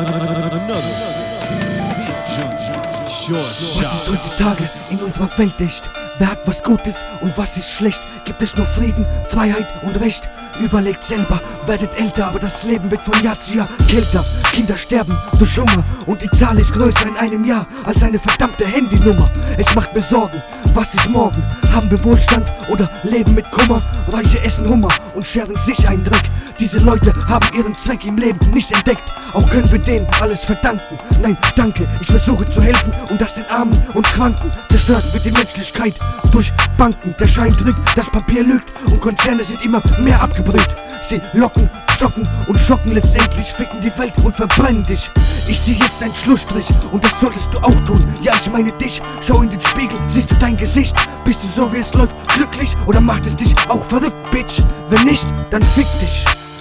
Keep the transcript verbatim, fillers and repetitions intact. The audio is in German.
Was ist heutzutage in unserer Welt echt? Wer hat was Gutes und was ist schlecht? Gibt es nur Frieden, Freiheit und Recht? Überlegt selber, werdet älter, aber das Leben wird von Jahr zu Jahr kälter. Kinder sterben durch Hunger und die Zahl ist größer in einem Jahr als eine verdammte Handynummer. Es macht mir Sorgen, was ist morgen? Haben wir Wohlstand oder leben mit Kummer? Reiche essen Hummer und scheren sich einen Dreck. Diese Leute haben ihren Zweck im Leben nicht entdeckt. Auch können wir denen alles verdanken. Nein, danke, ich versuche zu helfen und das den Armen und Kranken. Zerstört wird die Menschlichkeit durch Banken. Der Schein drückt, das Papier lügt und Konzerne sind immer mehr abgebrüht. Sie locken, zocken und schocken, letztendlich ficken die Welt und verbrennen dich. Ich zieh jetzt einen Schlussstrich und das solltest du auch tun. Ja, ich meine dich, schau in den Spiegel, siehst du dein Gesicht? Bist du so wie es läuft glücklich oder macht es dich auch verrückt, Bitch? Wenn nicht, dann fick dich.